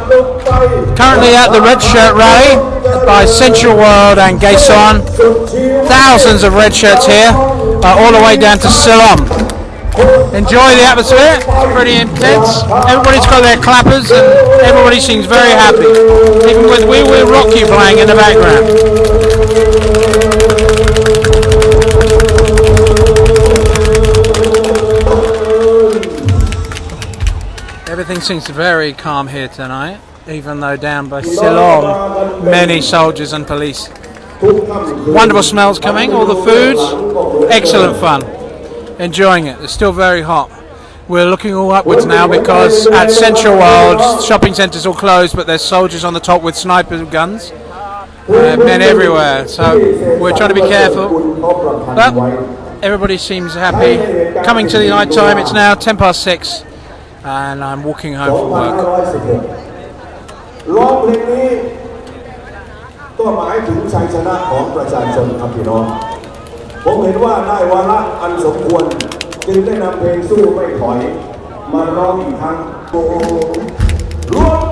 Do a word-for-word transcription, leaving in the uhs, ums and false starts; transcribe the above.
Currently at the Red Shirt Rally by Central World and Gason. Thousands of red shirts here, uh, all the way down to Ceylon. Enjoy the atmosphere, it's pretty intense. Everybody's got their clappers and everybody seems very happy, even with We Will Rock You playing in the background. Everything seems very calm here tonight, even though down by Ceylon, many soldiers and police. Wonderful smells coming, all the foods, excellent fun. Enjoying it, it's still very hot. We're looking all upwards now because at Central World, shopping centres all closed, but there's soldiers on the top with sniper guns. Uh, men everywhere, so we're trying to be careful. But everybody seems happy. Coming to the night time, it's now ten past six. And I'm walking home from work. ร้องเพลงนี้ก็หมายถึงชัยชนะของประชาชนครับพี่น้องผมเห็นว่าได้วาระอันสมควรจึงได้นำเพลงสู้ไม่ถอยมาร้องอีกครั้ง